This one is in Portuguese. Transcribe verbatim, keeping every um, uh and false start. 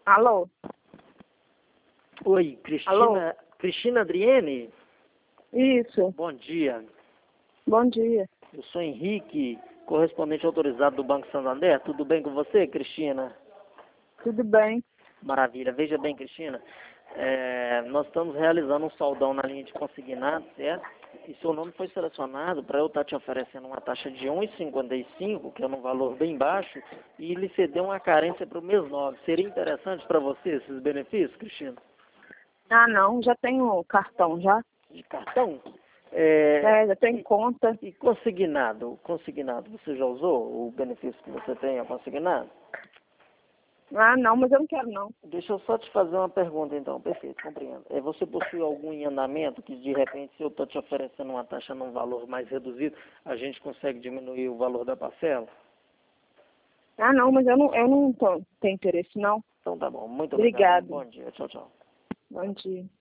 Alô? Oi, Cristina, Alô? Cristina Adriene? Isso. Bom dia. Bom dia. Eu sou Henrique, correspondente autorizado do Banco Santander. Tudo bem com você, Cristina? Tudo bem? Maravilha. Veja bem, Cristina, é, nós estamos realizando um saudão na linha de consignado, certo? E seu nome foi selecionado para eu estar te oferecendo uma taxa de um vírgula cinquenta e cinco, que é um valor bem baixo, e lhe ceder uma carência para o mês nove. Seria interessante para você esses benefícios, Cristina? Ah, não. Já tenho cartão, já? De cartão? É, É, já tenho conta. E consignado? Consignado, você já usou o benefício que você tem a consignado? Ah, não, mas eu não quero, não. Deixa eu só te fazer uma pergunta, então. Perfeito, compreendo. É, você possui algum em andamento que, de repente, se eu estou te oferecendo uma taxa num valor mais reduzido, a gente consegue diminuir o valor da parcela? Ah, não, mas eu não, eu não tô, tenho interesse, não. Então tá bom. Muito obrigado. Obrigada. Bom dia. Tchau, tchau. Bom dia.